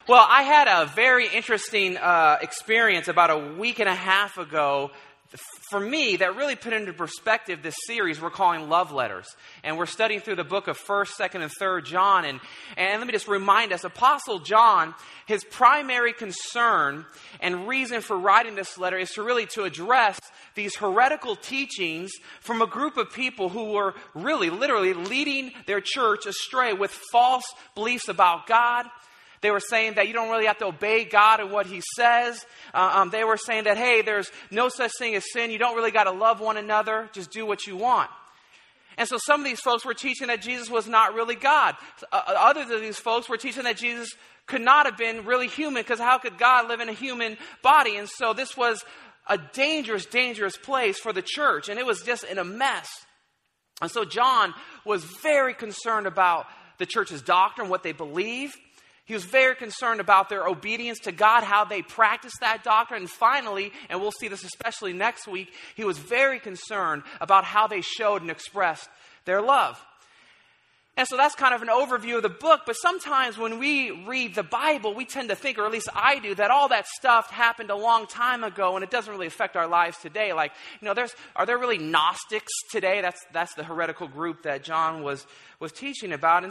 Well, I had a very interesting experience about a week and a half ago. For me, that really put into perspective this series we're calling Love Letters. And we're studying through the book of 1st, 2nd, and 3rd John. And let me just remind us, Apostle John, his primary concern and reason for writing this letter is to address these heretical teachings from a group of people who were really, literally leading their church astray with false beliefs about God. They were saying that you don't really have to obey God and what He says. They were saying that, hey, there's no such thing as sin. You don't really got to love one another. Just do what you want. And so some of these folks were teaching that Jesus was not really God. Others of these folks were teaching that Jesus could not have been really human, because how could God live in a human body? And so this was a dangerous, dangerous place for the church. And it was just in a mess. And so John was very concerned about the church's doctrine, what they believe. He was very concerned about their obedience to God, how they practiced that doctrine. And finally, and we'll see this especially next week, he was very concerned about how they showed and expressed their love. And so that's kind of an overview of the book. But sometimes when we read the Bible, we tend to think, or at least I do, that all that stuff happened a long time ago and it doesn't really affect our lives today. Like, are there really Gnostics today? That's the heretical group that John was teaching about.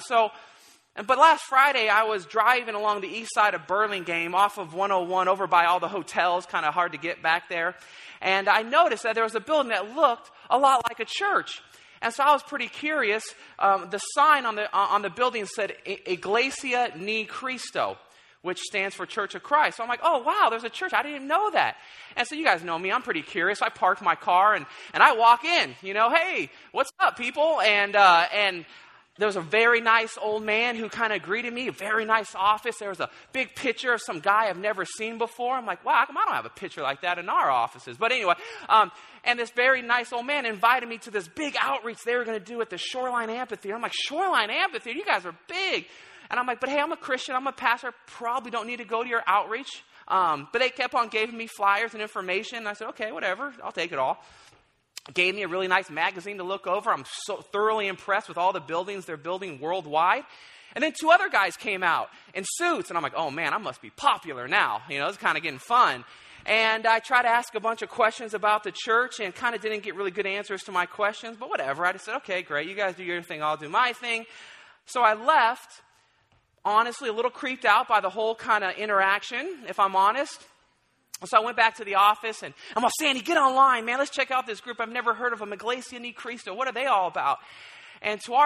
But last Friday, I was driving along the east side of Burlingame off of 101 over by all the hotels, kind of hard to get back there. And I noticed that there was a building that looked a lot like a church. And so I was pretty curious. The sign on the building said Iglesia Ni Cristo, which stands for Church of Christ. So I'm like, oh, wow, there's a church. I didn't even know that. And so you guys know me. I'm pretty curious. I parked my car and I walk in. Hey, what's up, people? And there was a very nice old man who kind of greeted me, a very nice office. There was a big picture of some guy I've never seen before. I'm like, wow, how come I don't have a picture like that in our offices? But anyway, and this very nice old man invited me to this big outreach they were going to do at the Shoreline Amphitheater. I'm like, Shoreline Amphitheater? You guys are big. And I'm like, but hey, I'm a Christian. I'm a pastor. Probably don't need to go to your outreach. But they kept on giving me flyers and information. And I said, okay, whatever. I'll take it all. Gave me a really nice magazine to look over. I'm so thoroughly impressed with all the buildings they're building worldwide. And then two other guys came out in suits. And I'm like, oh man, I must be popular now. It's kind of getting fun. And I tried to ask a bunch of questions about the church and kind of didn't get really good answers to my questions. But whatever. I just said, okay, great. You guys do your thing. I'll do my thing. So I left, honestly, a little creeped out by the whole kind of interaction, if I'm honest. So I went back to the office and I'm like, Sandy, get online, man. Let's check out this group. I've never heard of them. Iglesia Ni Cristo. What are they all about? And to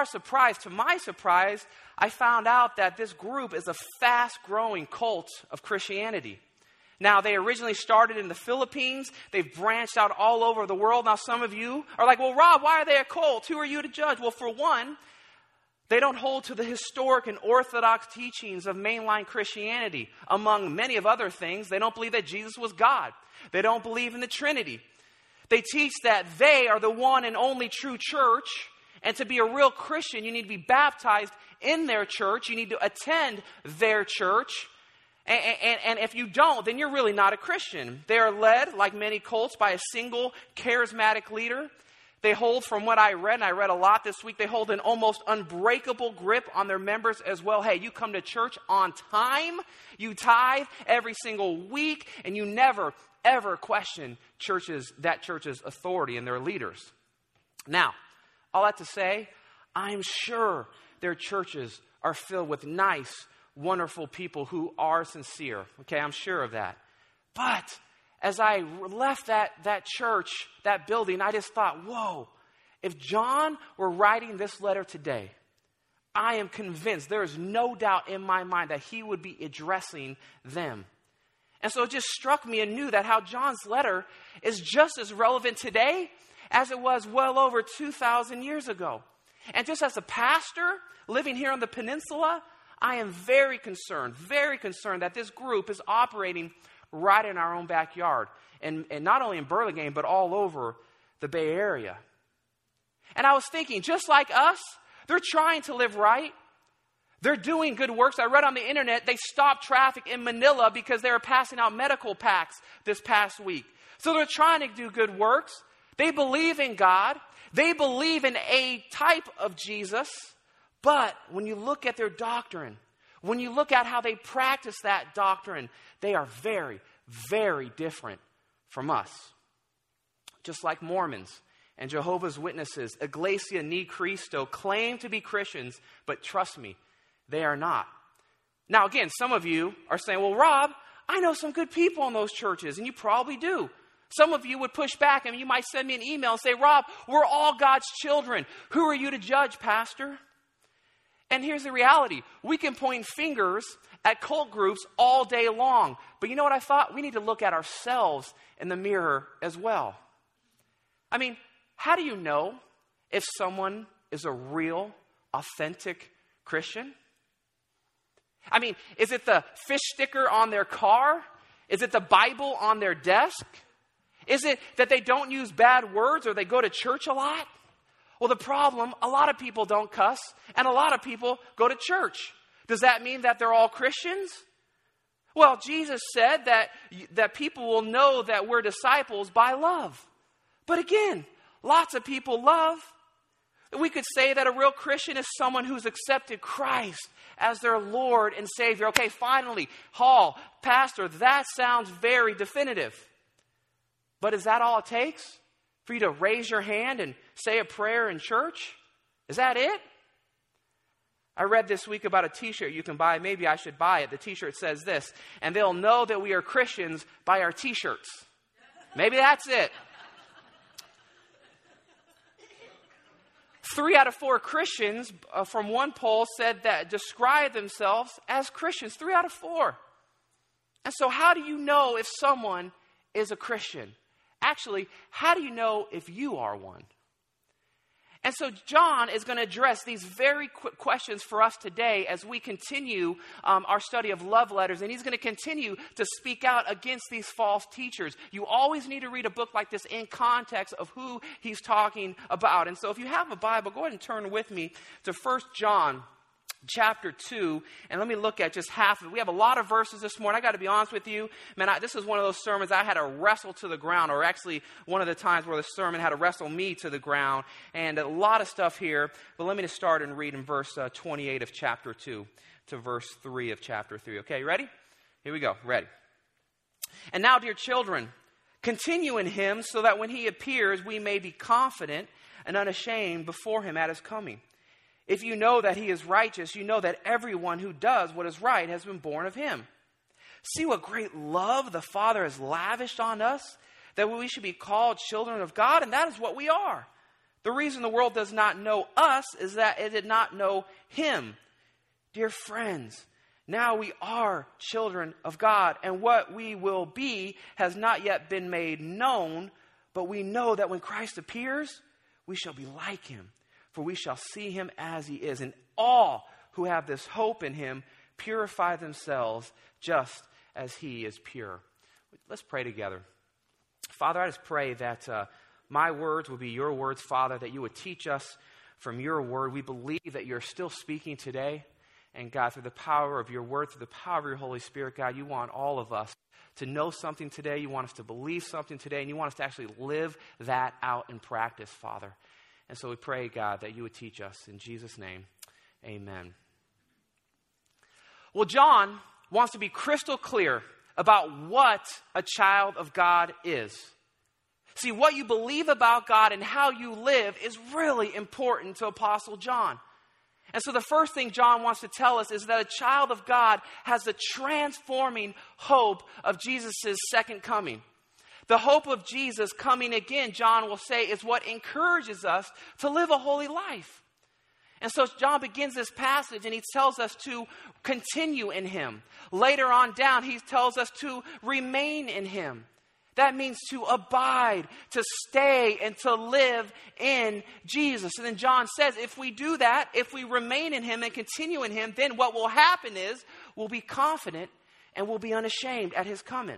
my surprise, I found out that this group is a fast-growing cult of Christianity. Now, they originally started in the Philippines. They've branched out all over the world. Now, some of you are like, well, Rob, why are they a cult? Who are you to judge? Well, for one, they don't hold to the historic and orthodox teachings of mainline Christianity. Among many of other things, they don't believe that Jesus was God. They don't believe in the Trinity. They teach that they are the one and only true church. And to be a real Christian, you need to be baptized in their church. You need to attend their church. And if you don't, then you're really not a Christian. They are led, like many cults, by a single charismatic leader. They hold, from what I read, and I read a lot this week, they hold an almost unbreakable grip on their members as well. Hey, you come to church on time, you tithe every single week, and you never, ever question that church's authority and their leaders. Now, all that to say, I'm sure their churches are filled with nice, wonderful people who are sincere. Okay, I'm sure of that. But as I left that church, that building, I just thought, whoa, if John were writing this letter today, I am convinced, there is no doubt in my mind that he would be addressing them. And so it just struck me anew that how John's letter is just as relevant today as it was well over 2,000 years ago. And just as a pastor living here on the peninsula, I am very concerned that this group is operating right in our own backyard. And not only in Burlingame, but all over the Bay Area. And I was thinking, just like us, they're trying to live right. They're doing good works. I read on the internet, they stopped traffic in Manila because they were passing out medical packs this past week. So they're trying to do good works. They believe in God. They believe in a type of Jesus. But when you look at their doctrine, When you look at how they practice that doctrine, they are very, very different from us. Just like Mormons and Jehovah's Witnesses, Iglesia Ni Cristo, claim to be Christians, but trust me, they are not. Now again, some of you are saying, well, Rob, I know some good people in those churches, and you probably do. Some of you would push back, and you might send me an email and say, Rob, we're all God's children. Who are you to judge, Pastor? And here's the reality. We can point fingers at cult groups all day long. But you know what I thought? We need to look at ourselves in the mirror as well. I mean, how do you know if someone is a real, authentic Christian? I mean, is it the fish sticker on their car? Is it the Bible on their desk? Is it that they don't use bad words or they go to church a lot? Well, the problem, a lot of people don't cuss, and a lot of people go to church. Does that mean that they're all Christians? Well, Jesus said that people will know that we're disciples by love. But again, lots of people love. We could say that a real Christian is someone who's accepted Christ as their Lord and Savior. Okay, finally, Hall, Pastor, that sounds very definitive. But is that all it takes? For you to raise your hand and say a prayer in church? Is that it? I read this week about a t-shirt you can buy. Maybe I should buy it. The t-shirt says this, and they'll know that we are Christians by our t-shirts. Maybe that's it. 3 out of 4 Christians from one poll said that describe themselves as Christians. 3 out of 4. And so how do you know if someone is a Christian? Actually, how do you know if you are one? And so John is going to address these very quick questions for us today as we continue our study of love letters. And he's going to continue to speak out against these false teachers. You always need to read a book like this in context of who he's talking about. And so if you have a Bible, go ahead and turn with me to 1 John chapter 2, and let me look at just half of it. We have a lot of verses this morning. I got to be honest with you, man, this is one of those sermons I had to wrestle to the ground, or actually one of the times where the sermon had to wrestle me to the ground, and a lot of stuff here. But let me just start and read in verse 28 of chapter 2 to verse 3 of chapter 3. Okay, you ready? Here we go. Ready. And now, dear children, continue in him so that when he appears, we may be confident and unashamed before him at his coming. If you know that he is righteous, you know that everyone who does what is right has been born of him. See what great love the Father has lavished on us, that we should be called children of God, and that is what we are. The reason the world does not know us is that it did not know him. Dear friends, now we are children of God, and what we will be has not yet been made known, but we know that when Christ appears, we shall be like him. For we shall see him as he is. And all who have this hope in him purify themselves just as he is pure. Let's pray together. Father, I just pray that my words will be your words, Father, that you would teach us from your word. We believe that you're still speaking today. And God, through the power of your word, through the power of your Holy Spirit, God, you want all of us to know something today. You want us to believe something today. And you want us to actually live that out in practice, Father. And so we pray, God, that you would teach us. In Jesus' name, amen. Well, John wants to be crystal clear about what a child of God is. See, what you believe about God and how you live is really important to Apostle John. And so the first thing John wants to tell us is that a child of God has the transforming hope of Jesus' second coming. The hope of Jesus coming again, John will say, is what encourages us to live a holy life. And so John begins this passage and he tells us to continue in him. Later on down, he tells us to remain in him. That means to abide, to stay, and to live in Jesus. And then John says, if we do that, if we remain in him and continue in him, then what will happen is we'll be confident and we'll be unashamed at his coming.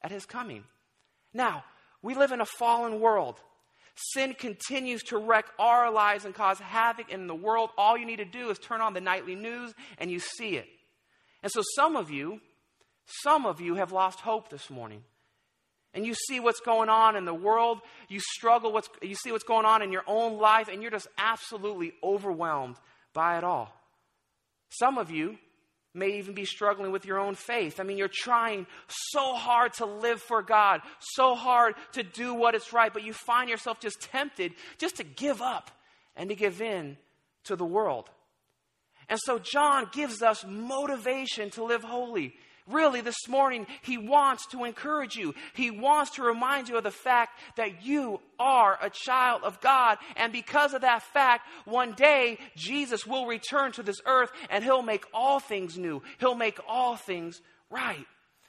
Now, we live in a fallen world. Sin continues to wreck our lives and cause havoc in the world. All you need to do is turn on the nightly news and you see it. And so some of you have lost hope this morning. And you see what's going on in the world. You see what's going on in your own life, and you're just absolutely overwhelmed by it all. Some of you may even be struggling with your own faith. I mean, you're trying so hard to live for God, so hard to do what is right, but you find yourself just tempted just to give up and to give in to the world. And so John gives us motivation to live holy. Really, this morning, he wants to encourage you. He wants to remind you of the fact that you are a child of God. And because of that fact, one day, Jesus will return to this earth and he'll make all things new. He'll make all things right.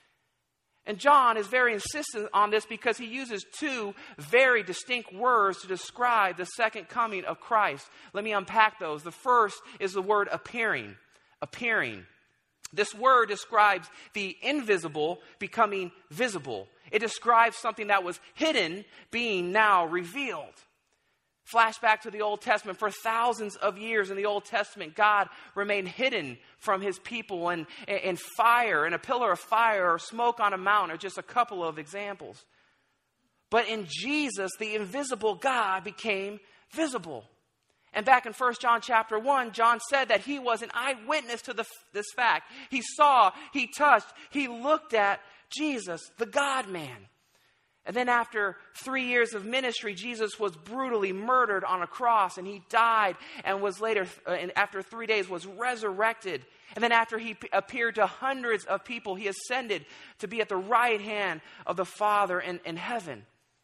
And John is very insistent on this because he uses two very distinct words to describe the second coming of Christ. Let me unpack those. The first is the word appearing. Appearing. This word describes the invisible becoming visible. It describes something that was hidden being now revealed. Flashback to the Old Testament. For thousands of years in the Old Testament, God remained hidden from his people, and fire, and a pillar of fire, or smoke on a mountain are just a couple of examples. But in Jesus, the invisible God became visible. And back in 1 John chapter 1, John said that he was an eyewitness to this fact. He saw, he touched, he looked at Jesus, the God-man. And then after 3 years of ministry, Jesus was brutally murdered on a cross, and he died and was later, and after 3 days, was resurrected. And then after he appeared to hundreds of people, he ascended to be at the right hand of the Father in heaven.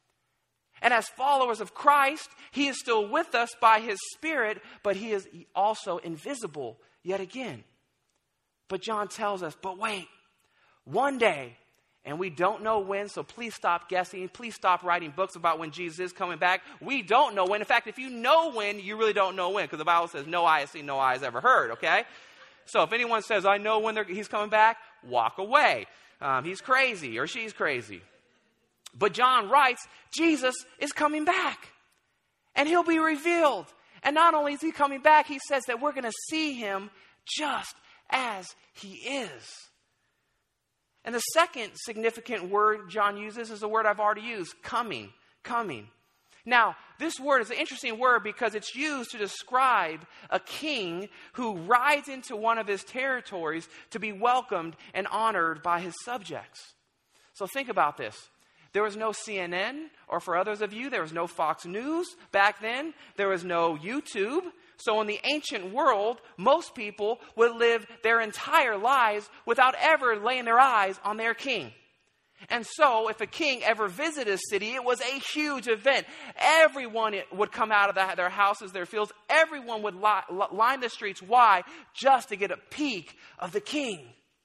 And as followers of Christ, he is still with us by his Spirit, but he is also invisible yet again. But John tells us, but wait, one day, and we don't know when, so please stop guessing. Please stop writing books about when Jesus is coming back. We don't know when. In fact, if you know when, you really don't know when, because the Bible says, no eye has seen, no eye has ever heard, okay? So if anyone says, I know when he's coming back, walk away. He's crazy, or she's crazy. But John writes, Jesus is coming back. And he'll be revealed. And not only is he coming back, he says that we're going to see him just as he is. And the second significant word John uses is the word I've already used, coming, coming. Now, this word is an interesting word because it's used to describe a king who rides into one of his territories to be welcomed and honored by his subjects. So think about this. There was no CNN, or for others of you, there was no Fox News back then. There was no YouTube. So in the ancient world, most people would live their entire lives without ever laying their eyes on their king. And so if a king ever visited a city, it was a huge event. Everyone would come out of their houses, their fields. Everyone would line the streets. Why? Just to get a peek of the king.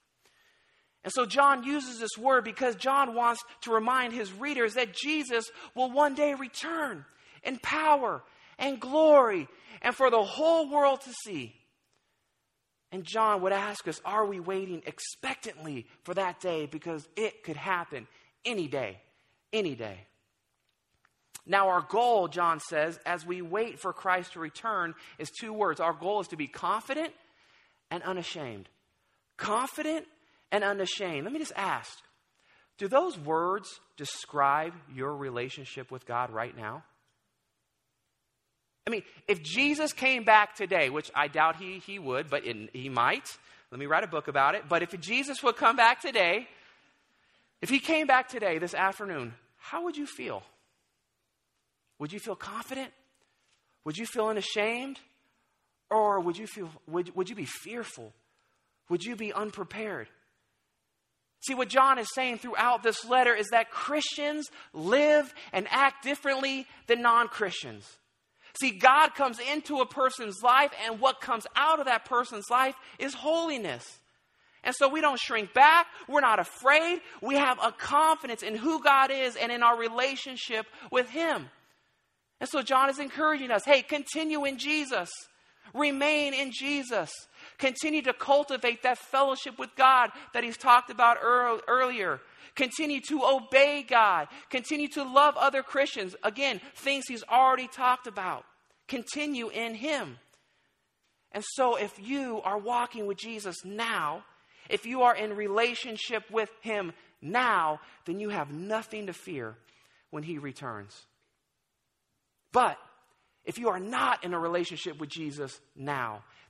And so John uses this word because John wants to remind his readers that Jesus will one day return in power and glory and for the whole world to see. And John would ask us, are we waiting expectantly for that day? Because it could happen any day, any day. Now our goal, John says, as we wait for Christ to return is two words. Our goal is to be confident and unashamed. Confident and unashamed. Let me just ask, do those words describe your relationship with God right now? I mean, if Jesus came back today, which I doubt he would, but he might. Let me write a book about it. But if Jesus would come back today, if he came back today, this afternoon, how would you feel? Would you feel confident? Would you feel unashamed? Or would you be fearful? Would you be unprepared? See, what John is saying throughout this letter is that Christians live and act differently than non-Christians. See, God comes into a person's life, and what comes out of that person's life is holiness. And so we don't shrink back. We're not afraid. We have a confidence in who God is and in our relationship with him. And so John is encouraging us, hey, continue in Jesus. Remain in Jesus. Continue to cultivate that fellowship with God that he's talked about earlier. Continue to obey God. Continue to love other Christians. Again, things he's already talked about. Continue in him. And so if you are walking with Jesus now, if you are in relationship with him now, then you have nothing to fear when he returns. But if you are not in a relationship with Jesus now,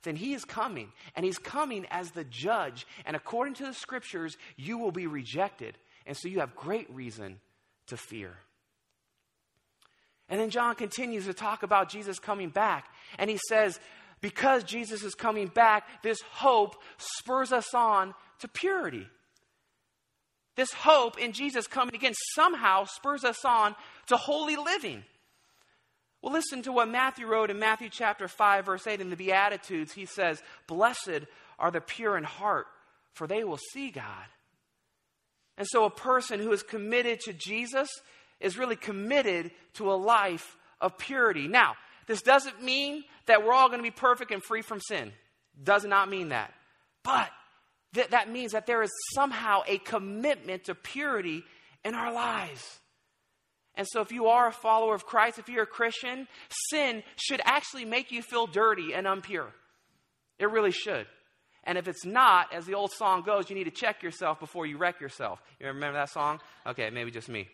then he is coming. And he's coming as the judge. And according to the scriptures, you will be rejected. And so you have great reason to fear. And then John continues to talk about Jesus coming back. And he says, because Jesus is coming back, this hope spurs us on to purity. This hope in Jesus coming again somehow spurs us on to holy living. Well, listen to what Matthew wrote in Matthew chapter 5, verse 8 in the Beatitudes. He says, blessed are the pure in heart, for they will see God. And so a person who is committed to Jesus is really committed to a life of purity. Now, this doesn't mean that we're all going to be perfect and free from sin. Does not mean that. But that means that there is somehow a commitment to purity in our lives. And so if you are a follower of Christ, if you're a Christian, sin should actually make you feel dirty and impure. It really should. And if it's not, as the old song goes, you need to check yourself before you wreck yourself. You remember that song? Okay, maybe just me.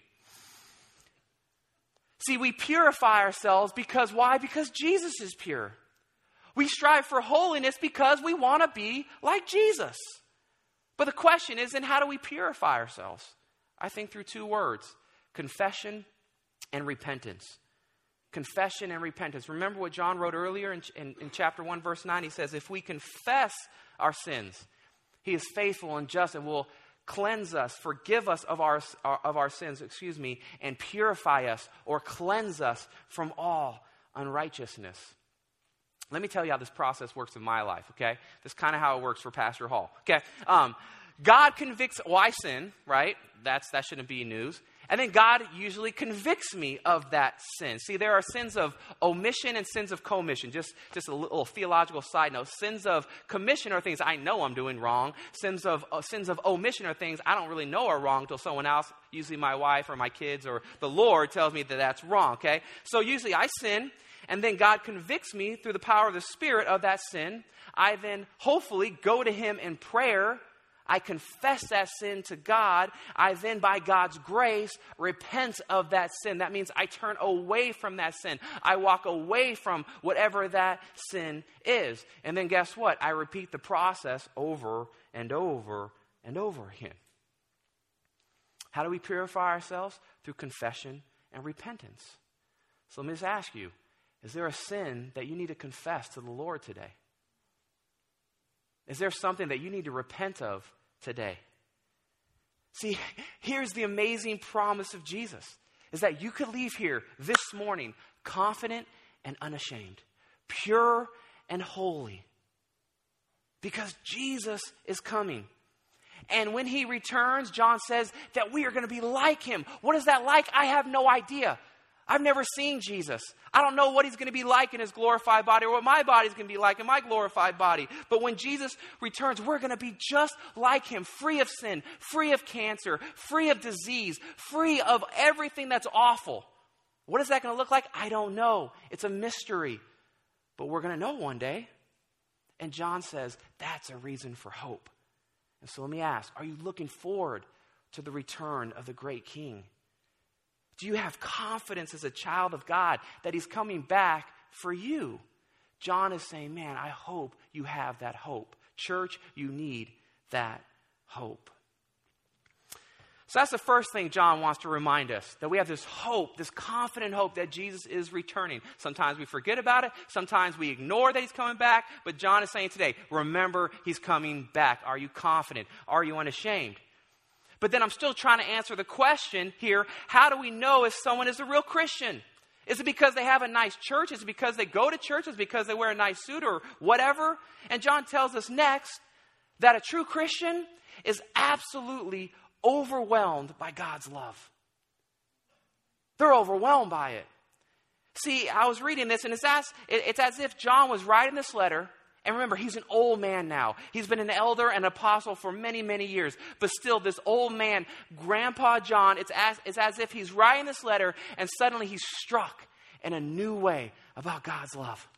See, we purify ourselves because why? Because Jesus is pure. We strive for holiness because we want to be like Jesus. But the question is, then how do we purify ourselves? I think through two words, confession and repentance. Confession and repentance. Remember what John wrote earlier in chapter 1, verse 9? He says, if we confess our sins, he is faithful and just and will cleanse us, forgive us of our sins, and purify us or cleanse us from all unrighteousness. Let me tell you how this process works in my life, okay? This is kind of how it works for Pastor Hall, okay? God convicts, I sin, right? That shouldn't be news. And then God usually convicts me of that sin. See, there are sins of omission and sins of commission. Just a little theological side note. Sins of commission are things I know I'm doing wrong. Sins of omission are things I don't really know are wrong until someone else, usually my wife or my kids or the Lord, tells me that that's wrong, okay? So usually I sin, and then God convicts me through the power of the Spirit of that sin. I then hopefully go to him in prayer. I confess that sin to God. I then, by God's grace, repent of that sin. That means I turn away from that sin. I walk away from whatever that sin is. And then guess what? I repeat the process over and over and over again. How do we purify ourselves? Through confession and repentance. So let me just ask you, is there a sin that you need to confess to the Lord today? Is there something that you need to repent of today? See, here's the amazing promise of Jesus, is that you could leave here this morning confident and unashamed, pure and holy, because Jesus is coming. And when he returns, John says that we are going to be like him. What is that like? I have no idea. I've never seen Jesus. I don't know what he's going to be like in his glorified body or what my body's going to be like in my glorified body. But when Jesus returns, we're going to be just like him, free of sin, free of cancer, free of disease, free of everything that's awful. What is that going to look like? I don't know. It's a mystery. But we're going to know one day. And John says that's a reason for hope. And so let me ask, are you looking forward to the return of the great King? Do you have confidence as a child of God that he's coming back for you? John is saying, man, I hope you have that hope. Church, you need that hope. So that's the first thing John wants to remind us, that we have this hope, this confident hope that Jesus is returning. Sometimes we forget about it. Sometimes we ignore that he's coming back. But John is saying today, remember, he's coming back. Are you confident? Are you unashamed? But then I'm still trying to answer the question here, how do we know if someone is a real Christian? Is it because they have a nice church? Is it because they go to church? Is it because they wear a nice suit or whatever? And John tells us next that a true Christian is absolutely overwhelmed by God's love. They're overwhelmed by it. See, I was reading this, and it's as if John was writing this letter. And remember, he's an old man now. He's been an elder and apostle for many, many years. But still, this old man, Grandpa John, it's as if he's writing this letter and suddenly he's struck in a new way about God's love.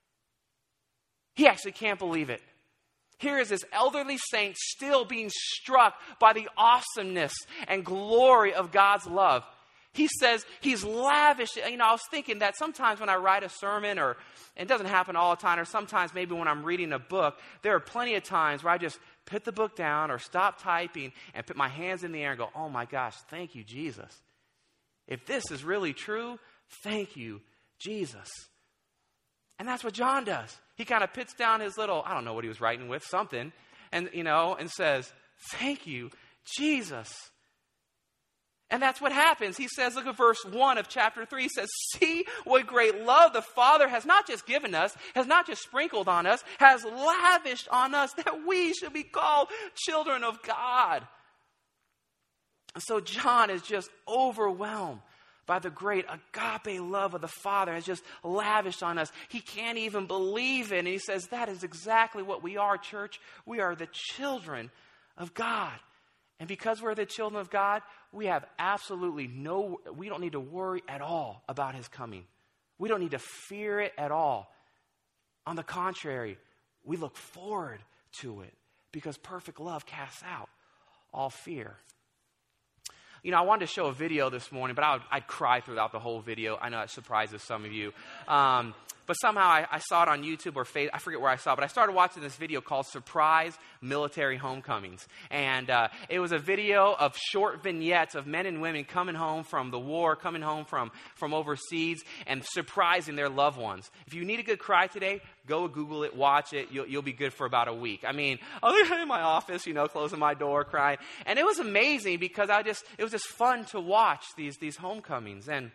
He actually can't believe it. Here is this elderly saint still being struck by the awesomeness and glory of God's love. He says he's lavish. You know, I was thinking that sometimes when I write a sermon, or it doesn't happen all the time, or sometimes maybe when I'm reading a book, there are plenty of times where I just put the book down or stop typing and put my hands in the air and go, oh my gosh, thank you, Jesus. If this is really true, thank you, Jesus. And that's what John does. He kind of puts down his little, I don't know what he was writing with, something, and, you know, and says, thank you, Jesus. And that's what happens. He says, look at verse 1 of chapter 3. He says, see what great love the Father has not just given us, has not just sprinkled on us, has lavished on us, that we should be called children of God. And so John is just overwhelmed by the great agape love of the Father has just lavished on us. He can't even believe it. And he says, that is exactly what we are, church. We are the children of God. And because we're the children of God, we have absolutely we don't need to worry at all about his coming. We don't need to fear it at all. On the contrary, we look forward to it because perfect love casts out all fear. You know, I wanted to show a video this morning, but I'd cry throughout the whole video. I know it surprises some of you. But somehow I saw it on YouTube or Facebook. I forget where I saw it, but I started watching this video called Surprise Military Homecomings. And it was a video of short vignettes of men and women coming home from the war, coming home from overseas, and surprising their loved ones. If you need a good cry today, go Google it, watch it. You'll be good for about a week. I mean, I was in my office, you know, closing my door, crying. And it was amazing because it was just fun to watch these homecomings. And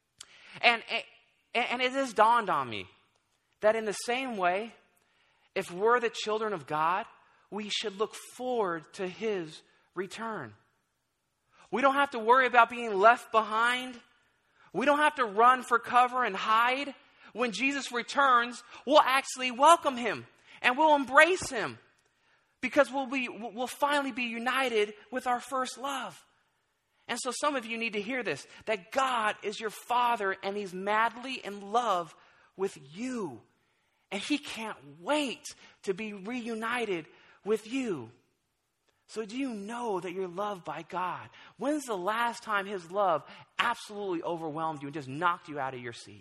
it has dawned on me that in the same way, if we're the children of God, we should look forward to his return. We don't have to worry about being left behind. We don't have to run for cover and hide. When Jesus returns, we'll actually welcome him and we'll embrace him because we'll finally be united with our first love. And so some of you need to hear this, that God is your Father and he's madly in love with you. And he can't wait to be reunited with you. So do you know that you're loved by God? When's the last time his love absolutely overwhelmed you and just knocked you out of your seat?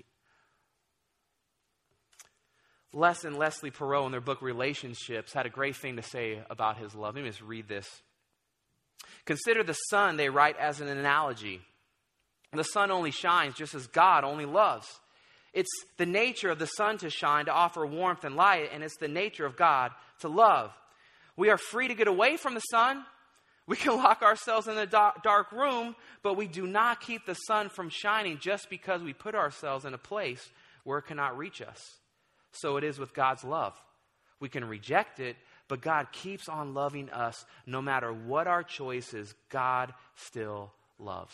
Les and Leslie Perot in their book Relationships had a great thing to say about his love. Let me just read this. Consider the sun, they write, as an analogy. The sun only shines just as God only loves. It's the nature of the sun to shine, to offer warmth and light, and it's the nature of God to love. We are free to get away from the sun. We can lock ourselves in a dark room, but we do not keep the sun from shining just because we put ourselves in a place where it cannot reach us. So it is with God's love. We can reject it, but God keeps on loving us no matter what our choice is. God still loves.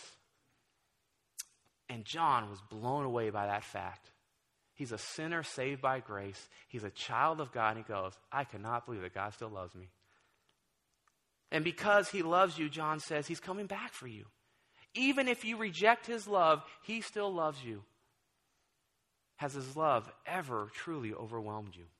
And John was blown away by that fact. He's a sinner saved by grace. He's a child of God. And he goes, I cannot believe that God still loves me. And because he loves you, John says, he's coming back for you. Even if you reject his love, he still loves you. Has his love ever truly overwhelmed you?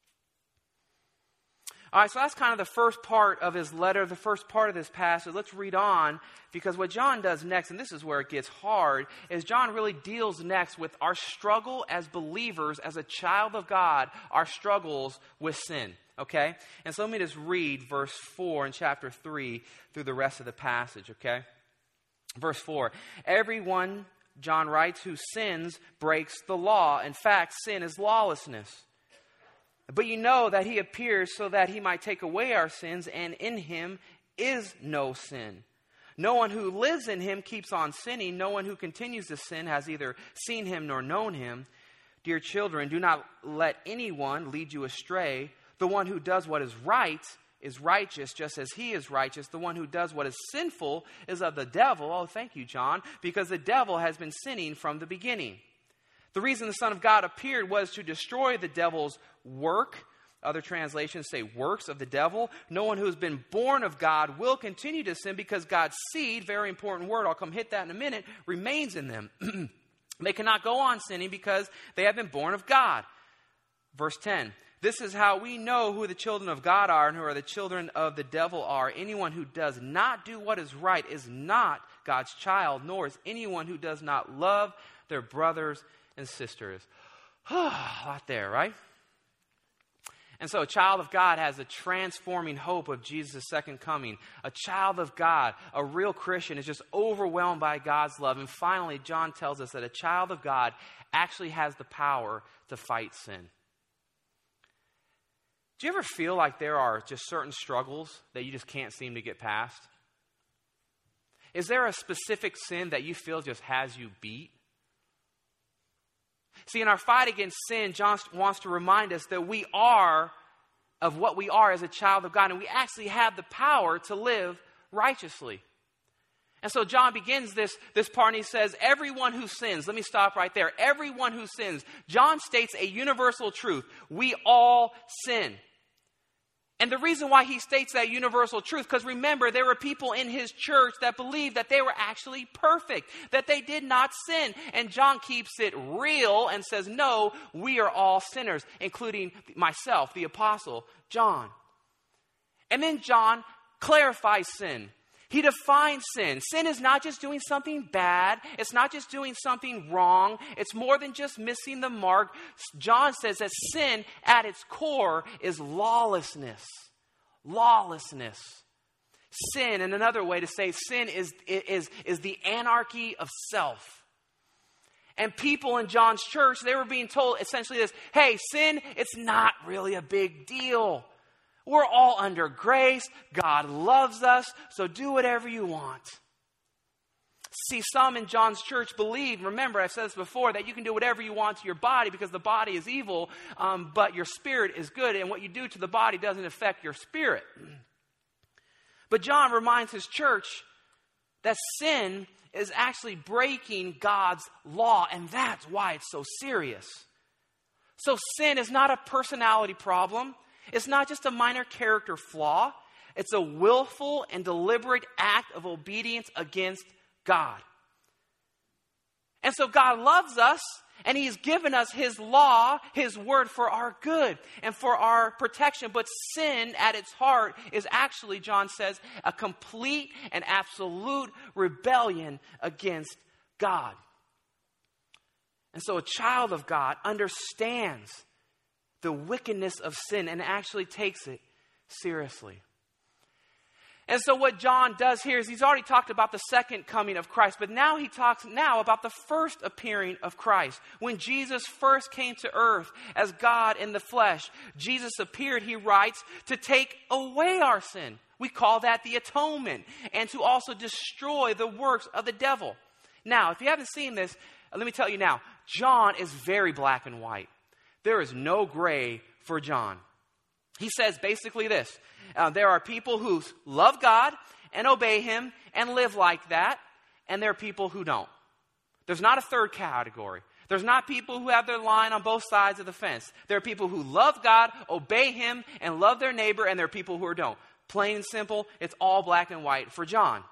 All right, so that's kind of the first part of his letter, the first part of this passage. Let's read on, because what John does next, and this is where it gets hard, is John really deals next with our struggle as believers, as a child of God, our struggles with sin, okay? And so let me just read verse 4 in chapter 3 through the rest of the passage, okay? Verse 4, everyone, John writes, who sins breaks the law. In fact, sin is lawlessness. But you know that he appears so that he might take away our sins, and in him is no sin. No one who lives in him keeps on sinning. No one who continues to sin has either seen him nor known him. Dear children, do not let anyone lead you astray. The one who does what is right is righteous, just as he is righteous. The one who does what is sinful is of the devil. Oh, thank you, John, because the devil has been sinning from the beginning. The reason the Son of God appeared was to destroy the devil's work. Other translations say works of the devil. No one who has been born of God will continue to sin because God's seed, very important word, I'll come hit that in a minute, remains in them. They cannot go on sinning because they have been born of God. Verse 10, This is how we know who the children of God are and who are the children of the devil are. Anyone who does not do what is right is not God's child, nor is anyone who does not love their brothers and sisters. A lot there, right? And so a child of God has a transforming hope of Jesus' second coming. A child of God, a real Christian, is just overwhelmed by God's love. And finally, John tells us that a child of God actually has the power to fight sin. Do you ever feel like there are just certain struggles that you just can't seem to get past? Is there a specific sin that you feel just has you beat? See, in our fight against sin, John wants to remind us that we are of what we are as a child of God, and we actually have the power to live righteously. And so John begins this part and he says, everyone who sins, let me stop right there. Everyone who sins. John states a universal truth. We all sin. And the reason why he states that universal truth, because remember, there were people in his church that believed that they were actually perfect, that they did not sin. And John keeps it real and says, no, we are all sinners, including myself, the apostle John. And then John clarifies sin. He defines sin. Sin is not just doing something bad. It's not just doing something wrong. It's more than just missing the mark. John says that sin at its core is lawlessness. Lawlessness. Sin, and another way to say sin is the anarchy of self. And people in John's church, they were being told essentially this, hey, sin, it's not really a big deal. We're all under grace. God loves us, so do whatever you want. See, some in John's church believe, remember, I've said this before, that you can do whatever you want to your body because the body is evil, but your spirit is good, and what you do to the body doesn't affect your spirit. But John reminds his church that sin is actually breaking God's law, and that's why it's so serious. So sin is not a personality problem. It's not just a minor character flaw. It's a willful and deliberate act of obedience against God. And so God loves us, and He's given us His law, His word for our good and for our protection. But sin at its heart is actually, John says, a complete and absolute rebellion against God. And so a child of God understands the wickedness of sin and actually takes it seriously. And so what John does here is he's already talked about the second coming of Christ, but now he talks about the first appearing of Christ. When Jesus first came to earth as God in the flesh, Jesus appeared, he writes, to take away our sin. We call that the atonement, and to also destroy the works of the devil. Now, if you haven't seen this, let me tell you now, John is very black and white. There is no gray for John. He says basically this. There are people who love God and obey Him and live like that. And there are people who don't. There's not a third category. There's not people who have their line on both sides of the fence. There are people who love God, obey Him, and love their neighbor. And there are people who don't. Plain and simple, it's all black and white for John.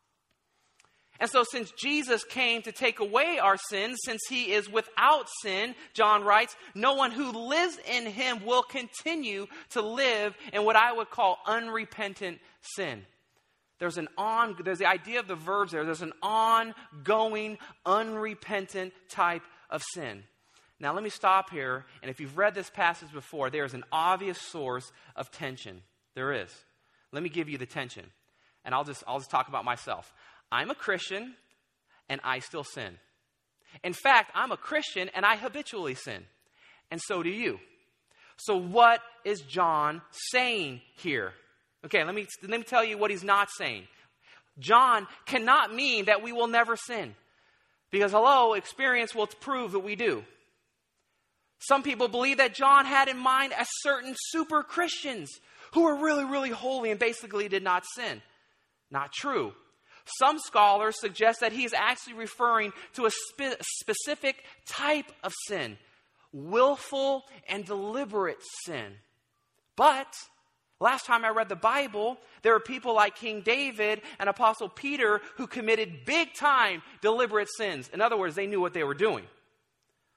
And so since Jesus came to take away our sins, since He is without sin, John writes, no one who lives in Him will continue to live in what I would call unrepentant sin. There's the idea of the verbs there. There's an ongoing, unrepentant type of sin. Now let me stop here. And if you've read this passage before, there is an obvious source of tension. There is. Let me give you the tension. And I'll just talk about myself. I'm a Christian, and I still sin. In fact, I'm a Christian, and I habitually sin. And so do you. So what is John saying here? Okay, let me tell you what he's not saying. John cannot mean that we will never sin. Because, experience will prove that we do. Some people believe that John had in mind a certain super Christians who were really, really holy and basically did not sin. Not true. Some scholars suggest that he's actually referring to a specific type of sin, willful and deliberate sin. But last time I read the Bible, there were people like King David and Apostle Peter who committed big time deliberate sins. In other words, they knew what they were doing.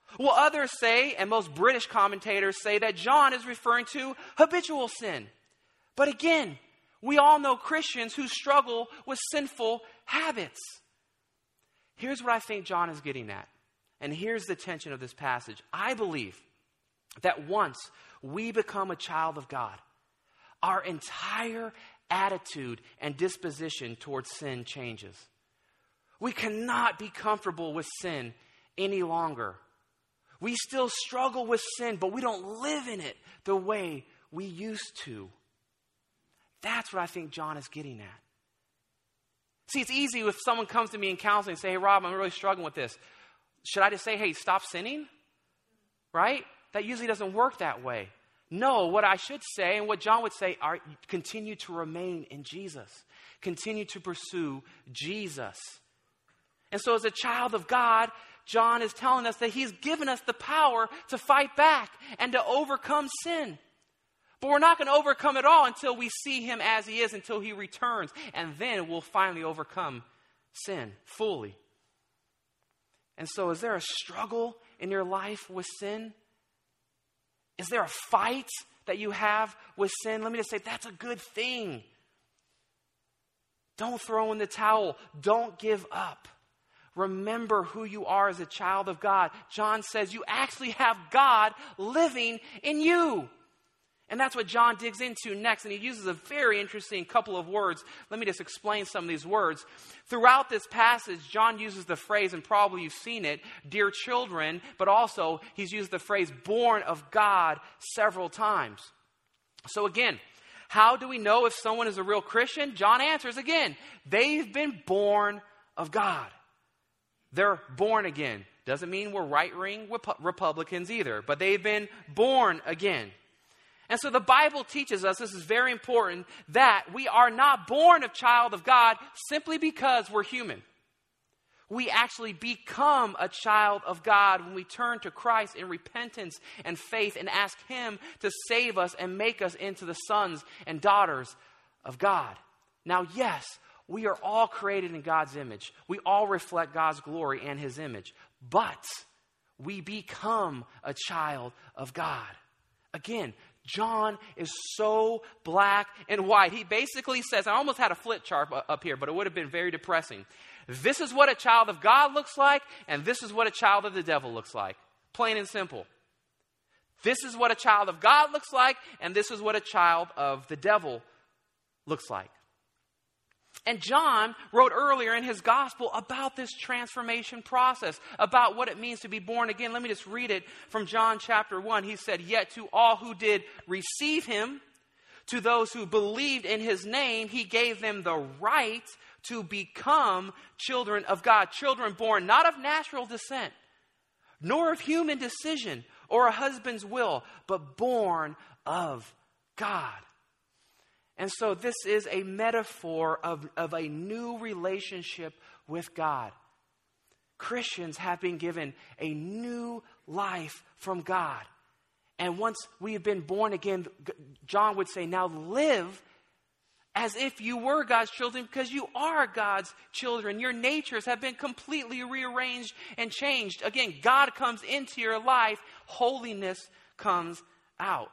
Well, others say, and most British commentators say, that John is referring to habitual sin. But again, we all know Christians who struggle with sinful habits. Here's what I think John is getting at. And here's the tension of this passage. I believe that once we become a child of God, our entire attitude and disposition towards sin changes. We cannot be comfortable with sin any longer. We still struggle with sin, but we don't live in it the way we used to. That's what I think John is getting at. See, it's easy if someone comes to me in counseling and say, hey, Rob, I'm really struggling with this. Should I just say, hey, stop sinning? Right? That usually doesn't work that way. No, what I should say and what John would say are continue to remain in Jesus. Continue to pursue Jesus. And so as a child of God, John is telling us that he's given us the power to fight back and to overcome sin. But we're not going to overcome it all until we see him as he is, until he returns. And then we'll finally overcome sin fully. And so is there a struggle in your life with sin? Is there a fight that you have with sin? Let me just say, that's a good thing. Don't throw in the towel. Don't give up. Remember who you are as a child of God. John says you actually have God living in you. And that's what John digs into next. And he uses a very interesting couple of words. Let me just explain some of these words. Throughout this passage, John uses the phrase, and probably you've seen it, dear children, but also he's used the phrase born of God several times. So again, how do we know if someone is a real Christian? John answers again, they've been born of God. They're born again. Doesn't mean we're right-wing Republicans either, but they've been born again. And so the Bible teaches us, this is very important, that we are not born a child of God simply because we're human. We actually become a child of God when we turn to Christ in repentance and faith and ask him to save us and make us into the sons and daughters of God. Now, yes, we are all created in God's image. We all reflect God's glory and his image. But we become a child of God. Again, John is so black and white. He basically says, I almost had a flip chart up here, but it would have been very depressing. This is what a child of God looks like, and this is what a child of the devil looks like. Plain and simple. This is what a child of God looks like, and this is what a child of the devil looks like. And John wrote earlier in his gospel about this transformation process, about what it means to be born again. Let me just read it from John chapter 1. He said, yet to all who did receive him, to those who believed in his name, he gave them the right to become children of God. Children born not of natural descent, nor of human decision or a husband's will, but born of God. And so this is a metaphor of a new relationship with God. Christians have been given a new life from God. And once we have been born again, John would say, now live as if you were God's children, because you are God's children. Your natures have been completely rearranged and changed. Again, God comes into your life. Holiness comes out.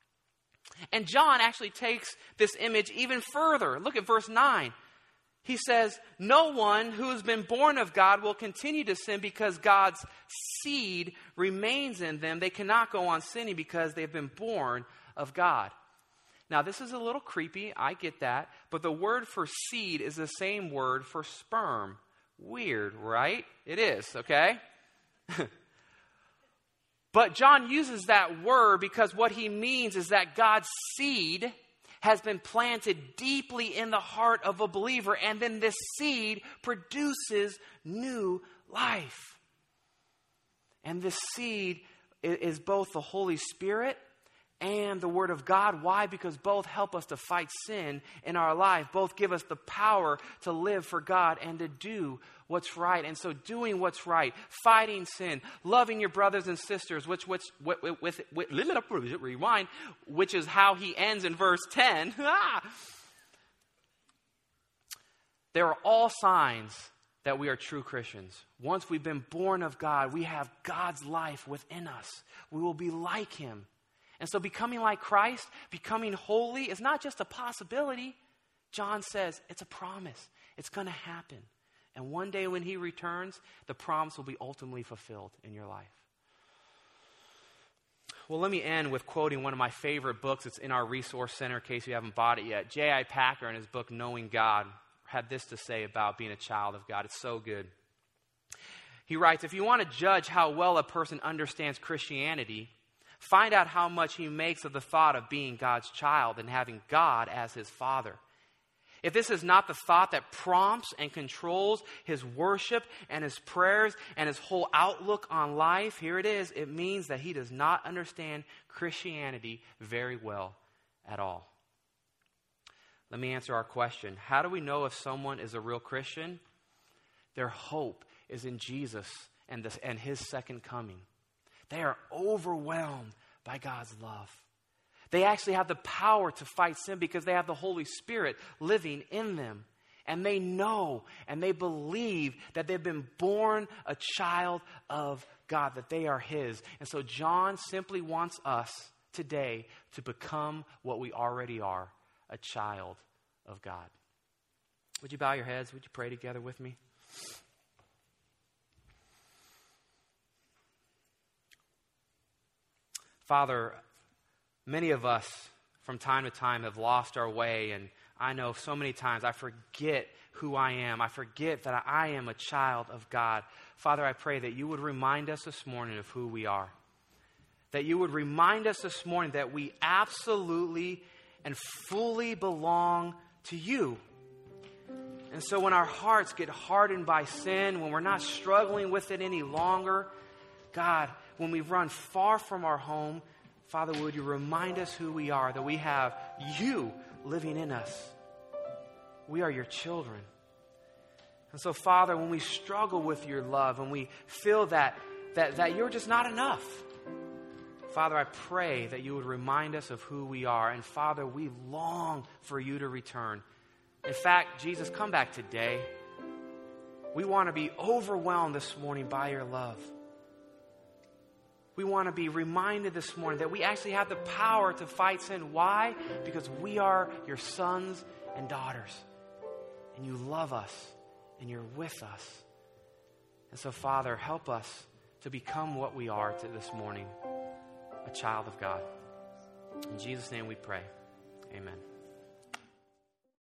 And John actually takes this image even further. Look at verse 9. He says, no one who has been born of God will continue to sin because God's seed remains in them. They cannot go on sinning because they've been born of God. Now, this is a little creepy. I get that. But the word for seed is the same word for sperm. Weird, right? It is, okay? But John uses that word because what he means is that God's seed has been planted deeply in the heart of a believer, and then this seed produces new life. And this seed is both the Holy Spirit and the Word of God. Why? Because both help us to fight sin in our life. Both give us the power to live for God and to do what's right. And so doing what's right, fighting sin, loving your brothers and sisters, which is how he ends in verse 10. There are all signs that we are true Christians. Once we've been born of God, we have God's life within us. We will be like him. And so becoming like Christ, becoming holy is not just a possibility. John says it's a promise. It's going to happen. And one day when he returns, the promise will be ultimately fulfilled in your life. Well, let me end with quoting one of my favorite books. It's in our resource center in case you haven't bought it yet. J.I. Packer, in his book, Knowing God, had this to say about being a child of God. It's so good. He writes, if you want to judge how well a person understands Christianity, find out how much he makes of the thought of being God's child and having God as his father. If this is not the thought that prompts and controls his worship and his prayers and his whole outlook on life, here it is. It means that he does not understand Christianity very well at all. Let me answer our question. How do we know if someone is a real Christian? Their hope is in Jesus and his second coming. They are overwhelmed by God's love. They actually have the power to fight sin because they have the Holy Spirit living in them. And they know and they believe that they've been born a child of God, that they are his. And so John simply wants us today to become what we already are, a child of God. Would you bow your heads? Would you pray together with me? Father, many of us from time to time have lost our way, and I know so many times I forget who I am. I forget that I am a child of God. Father, I pray that you would remind us this morning of who we are. That you would remind us this morning that we absolutely and fully belong to you. And so when our hearts get hardened by sin, when we're not struggling with it any longer, God, when we run far from our home, Father, would you remind us who we are, that we have you living in us. We are your children. And so, Father, when we struggle with your love, and we feel that you're just not enough, Father, I pray that you would remind us of who we are. And Father, we long for you to return. In fact, Jesus, come back today. We want to be overwhelmed this morning by your love. We want to be reminded this morning that we actually have the power to fight sin. Why? Because we are your sons and daughters. And you love us. And you're with us. And so, Father, help us to become what we are this morning. A child of God. In Jesus' name we pray. Amen.